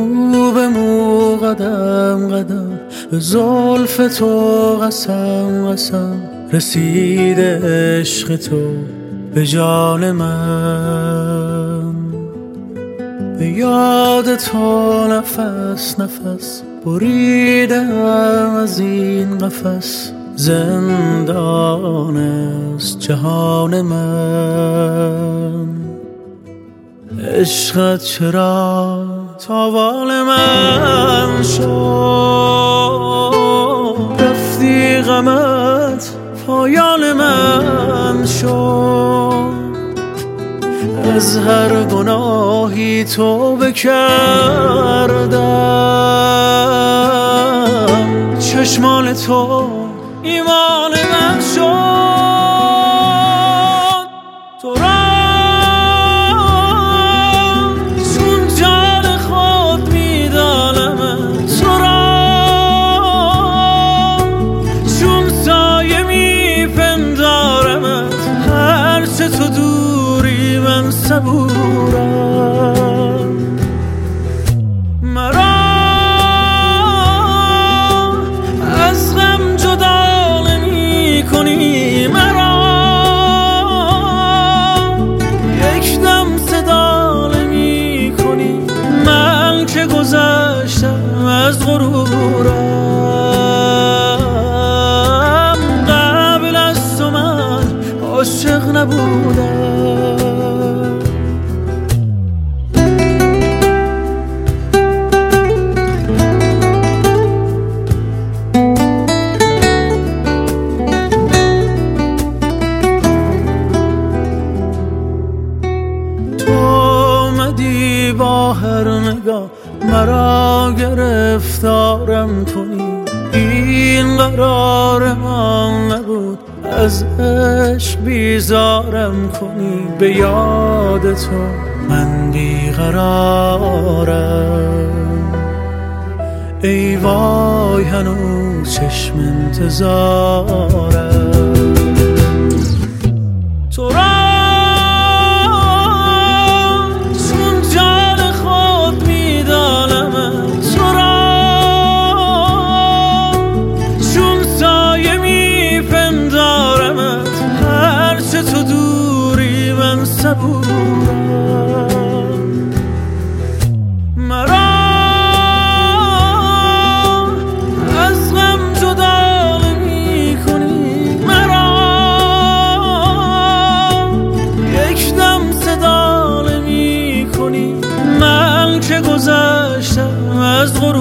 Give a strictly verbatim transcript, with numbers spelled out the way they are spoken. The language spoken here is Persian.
مو به مو قدم قدم به زلف تو قسم قسم رسیده عشق تو به جان من. به یاد تو نفس نفس بریدم از این قفس، زندان است جهان من. عشقت چرا تاوان من شد، رفتی غمت پایان من شد. از هر گناهی توبه کردم، چشمان تو ایمان من شد. تو را چون جان خود میدانم، تو را چون سایه میپندارمت، هرچه تو دوری من صبورم. مرا از غم جدا نمی کنی، مرا یک دم صدا نمی کنی. من که گذشتم از غرورم، قبل از تو من عاشق نبودم. با هر نگاه مرا گرفتارم کنی، این قرار من نبود از عشق بیزارم کنی. به یاد تو من بیقرارم، ای وای هنوز چشم انتظارم. تو را تو دوری من صبورم. مرا از غم جدا نمی کنی، مرا یک دم صدا نمی کنی. من که گذشتم از غرور